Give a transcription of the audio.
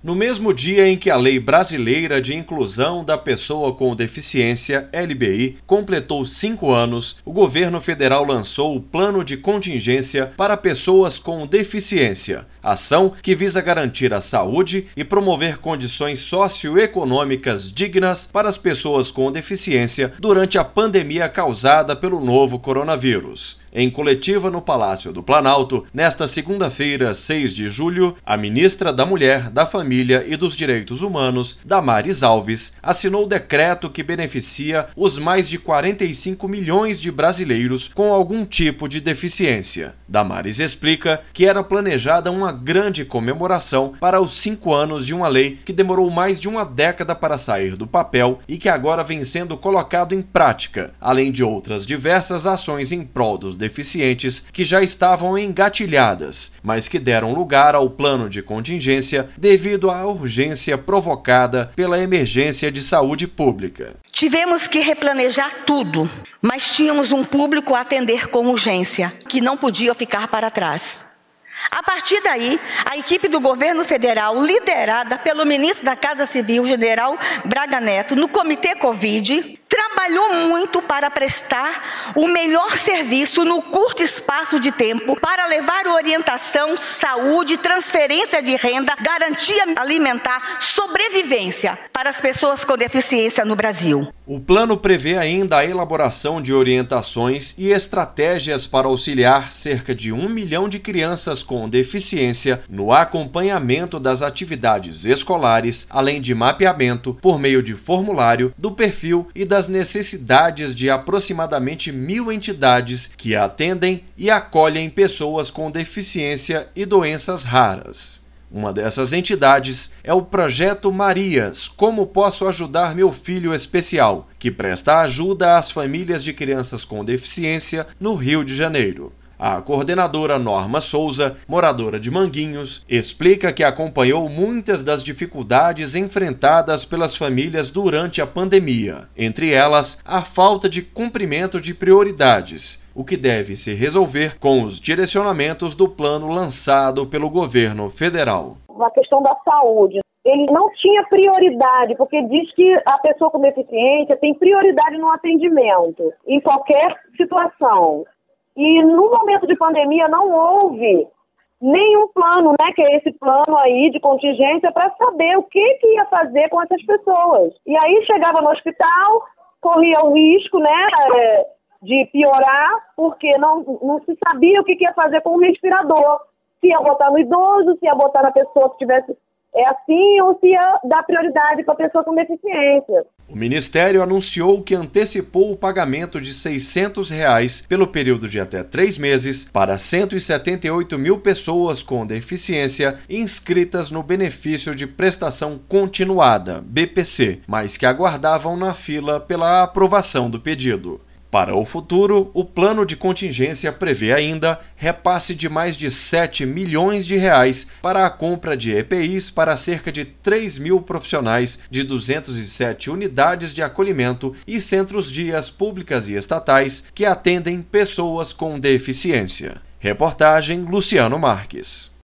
No mesmo dia em que a Lei Brasileira de Inclusão da Pessoa com Deficiência, LBI, completou 5 anos, o governo federal lançou o Plano de Contingência para Pessoas com Deficiência, ação que visa garantir a saúde e promover condições socioeconômicas dignas para as pessoas com deficiência durante a pandemia causada pelo novo coronavírus. Em coletiva no Palácio do Planalto, nesta segunda-feira, 6 de julho, a ministra da Mulher, da Família e dos Direitos Humanos, Damares Alves, assinou o decreto que beneficia os mais de 45 milhões de brasileiros com algum tipo de deficiência. Damares explica que era planejada uma grande comemoração para os 5 anos de uma lei que demorou mais de uma década para sair do papel e que agora vem sendo colocado em prática, além de outras diversas ações em prol dos deficientes que já estavam engatilhadas, mas que deram lugar ao plano de contingência devido à urgência provocada pela emergência de saúde pública. Tivemos que replanejar tudo, mas tínhamos um público a atender com urgência, que não podia ficar para trás. A partir daí, a equipe do governo federal, liderada pelo ministro da Casa Civil, general Braga Neto, no Comitê Covid, trabalhou muito para prestar o melhor serviço no curto espaço de tempo para levar orientação, saúde, transferência de renda, garantia alimentar, sobrevivência para as pessoas com deficiência no Brasil. O plano prevê ainda a elaboração de orientações e estratégias para auxiliar cerca de 1 milhão de crianças com deficiência no acompanhamento das atividades escolares, além de mapeamento por meio de formulário do perfil e das necessidades de aproximadamente 1.000 entidades que atendem e acolhem pessoas com deficiência e doenças raras. Uma dessas entidades é o Projeto Marias, Como Posso Ajudar Meu Filho Especial, que presta ajuda às famílias de crianças com deficiência no Rio de Janeiro. A coordenadora Norma Souza, moradora de Manguinhos, explica que acompanhou muitas das dificuldades enfrentadas pelas famílias durante a pandemia, entre elas a falta de cumprimento de prioridades, o que deve se resolver com os direcionamentos do plano lançado pelo governo federal. A questão da saúde. Ele não tinha prioridade, porque diz que a pessoa com deficiência tem prioridade no atendimento, em qualquer situação. E no momento de pandemia não houve nenhum plano, que é esse plano aí de contingência, para saber o que ia fazer com essas pessoas. E aí chegava no hospital, corria o risco, de piorar, porque não se sabia o que ia fazer com o respirador. Se ia botar no idoso, se ia botar na pessoa que tivesse assim, ou se ia dar prioridade para a pessoa com deficiência. O Ministério anunciou que antecipou o pagamento de R$ 600 pelo período de até 3 meses para 178 mil pessoas com deficiência inscritas no Benefício de Prestação Continuada, BPC, mas que aguardavam na fila pela aprovação do pedido. Para o futuro, o plano de contingência prevê ainda repasse de mais de R$ 7 milhões para a compra de EPIs para cerca de 3.000 profissionais de 207 unidades de acolhimento e centros-dias públicas e estatais que atendem pessoas com deficiência. Reportagem Luciano Marques.